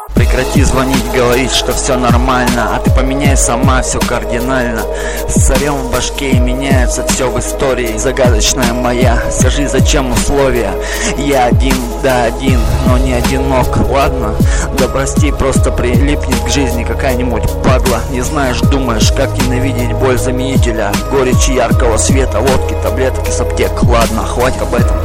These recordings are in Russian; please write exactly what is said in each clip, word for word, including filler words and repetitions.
Прекрати звонить, говорить, что все нормально, а ты поменяй сама все кардинально. С царем в башке и меняется все в истории. Загадочная моя, скажи, зачем условия? Я один, да один, но не одинок. Ладно, да прости, просто прилипнет к жизни какая-нибудь падла. Не знаешь, думаешь, как ненавидеть боль заменителя, горечь яркого света, водки, таблеток из аптек. Ладно, хватит об этом.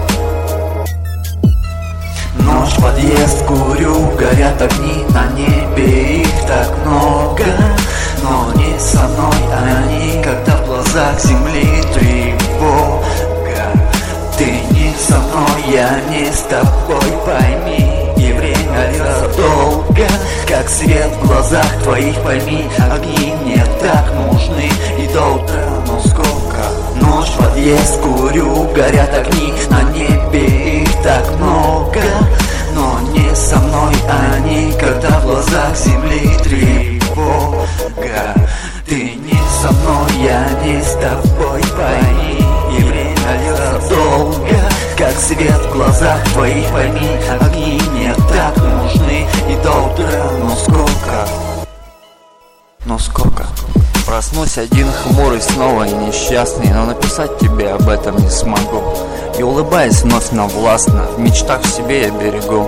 Ночь, подъезд, курю, горят огни на небе, их так много. Но не со мной они, когда в глазах земли тревога. Ты не со мной, я не с тобой, пойми. И время льется долго, как свет в глазах твоих, пойми. Огни мне так нужны и до утра, но сколько? Ночь, подъезд, курю, горят огни на небе, их так много. Но не со мной они, когда в глазах земли тревога. Ты не со мной, я не с тобой, пойми. И время льется долго, как свет в глазах твоих, пойми. Огни мне так нужны и до утра, но сколько? Но сколько? Проснусь один хмурый снова и несчастный, но написать тебе об этом не смогу. И улыбаясь вновь, но властно, в мечтах в себе я берегу.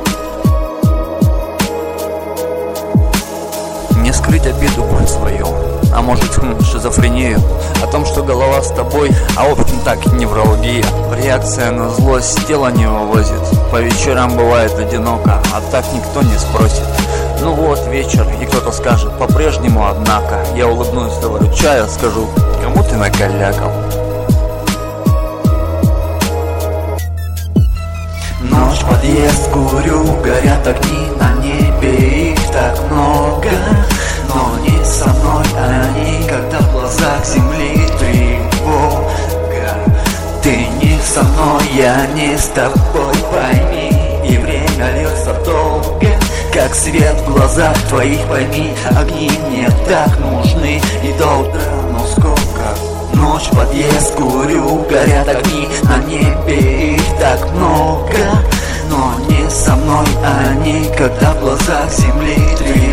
Не скрыть обиду, боль свою, а может хм, шизофрению. О том, что голова с тобой, а в общем так, невралгия. Реакция на злость тело не вывозит. По вечерам бывает одиноко, а так никто не спросит. Ну вот вечер, и кто-то скажет, по-прежнему, однако. Я улыбнусь, заварю чаю, скажу, кому ты накалякал. Ночь, подъезд, курю, горят огни на небе, их так много. Но не со мной они, когда в глазах земли тревога. Ты не со мной, я не с тобой, пойми. И время льется долго, как свет в глазах твоих, пойми. Огни мне так нужны и до утра, но сколько? Ночь, подъезд, курю, горят огни на небе, их так много. Но не со мной они, когда в глазах земли тревога.